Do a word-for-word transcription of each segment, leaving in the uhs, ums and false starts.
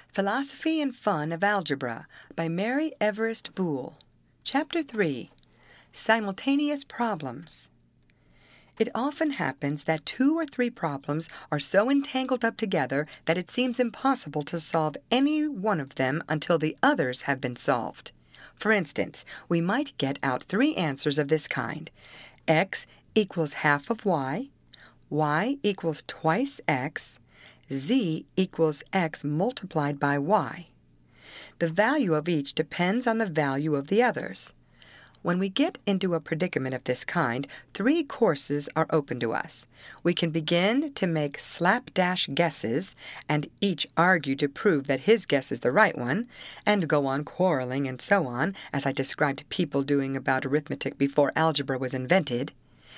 Philosophy and Fun of Algebra by Mary Everest Boole. Chapter three. Simultaneous Problems. It often happens that two or three problems are so entangled up together that it seems impossible to solve any one of them until the others have been solved. For instance, we might get out three answers of this kind. X equals half of y, y equals twice x, z equals x multiplied by y. The value of each depends on the value of the others. When we get into a predicament of this kind, three courses are open to us. We can begin to make slapdash guesses, and each argue to prove that his guess is the right one, and go on quarreling and so on, as I described people doing about arithmetic before algebra was invented.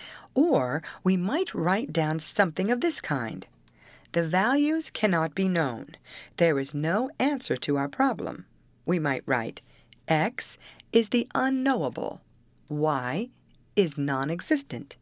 Or we might write down something of this kind. The values cannot be known. There is no answer to our problem. We might write, X is the unknowable, Y is non-existent,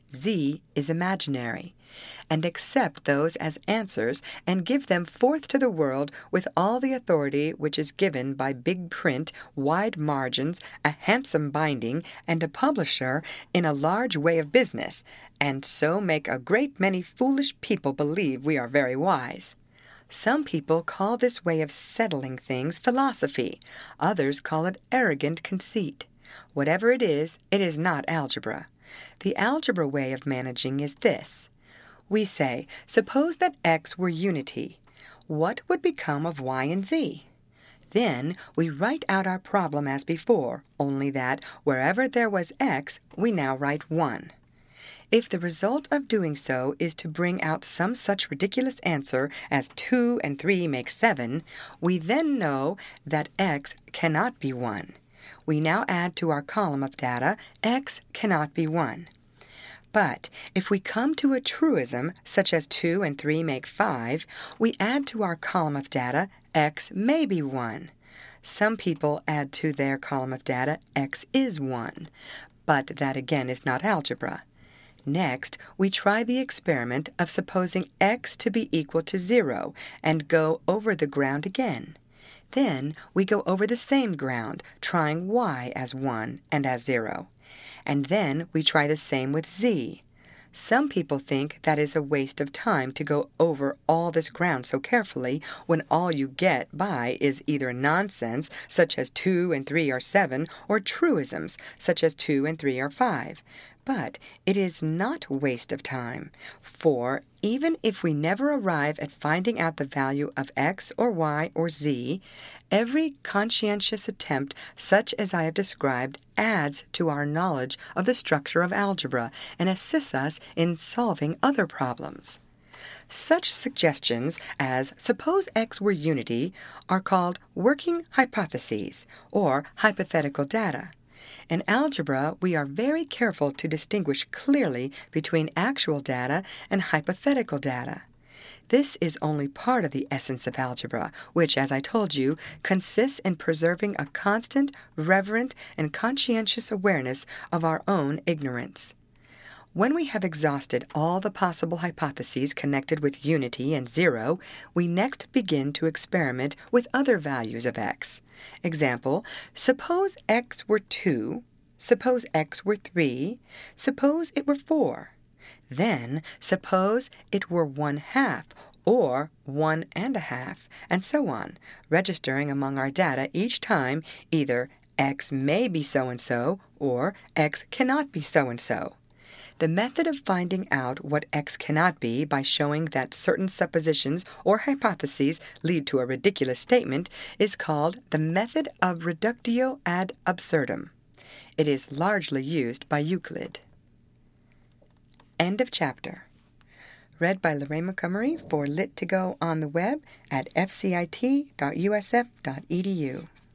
Z is imaginary, and accept those as answers and give them forth to the world with all the authority which is given by big print, wide margins, a handsome binding, and a publisher in a large way of business, and so make a great many foolish people believe we are very wise. Some people call this way of settling things philosophy. Others call it arrogant conceit. Whatever it is, it is not algebra. The algebra way of managing is this. We say, suppose that x were unity. What would become of y and z? Then we write out our problem as before, only that wherever there was x, we now write one. If the result of doing so is to bring out some such ridiculous answer as two and three make seven, we then know that x cannot be one. We now add to our column of data, x cannot be one. But if we come to a truism, such as two and three make five, we add to our column of data, x may be one. Some people add to their column of data, x is one. But that again is not algebra. Next, we try the experiment of supposing x to be equal to zero and go over the ground again. Then we go over the same ground, trying y as one and as zero. And then we try the same with z. Some people think that is a waste of time to go over all this ground so carefully when all you get by is either nonsense, such as two and three are seven, or truisms, such as two and three are five. But it is not waste of time, for even if we never arrive at finding out the value of x or y or z, every conscientious attempt such as I have described adds to our knowledge of the structure of algebra and assists us in solving other problems. Such suggestions as suppose x were unity are called working hypotheses or hypothetical data. In algebra, we are very careful to distinguish clearly between actual data and hypothetical data. This is only part of the essence of algebra, which, as I told you, consists in preserving a constant, reverent, and conscientious awareness of our own ignorance. When we have exhausted all the possible hypotheses connected with unity and zero, we next begin to experiment with other values of x. Example, suppose x were two, suppose x were three, suppose it were four. Then suppose it were one half, or one and a half, and so on, registering among our data each time either x may be so-and-so or x cannot be so-and-so. The method of finding out what x cannot be by showing that certain suppositions or hypotheses lead to a ridiculous statement is called the method of reductio ad absurdum. It is largely used by Euclid. End of chapter. Read by Lorraine Montgomery for Lit to Go on the web at f c i t dot u s f dot e d u.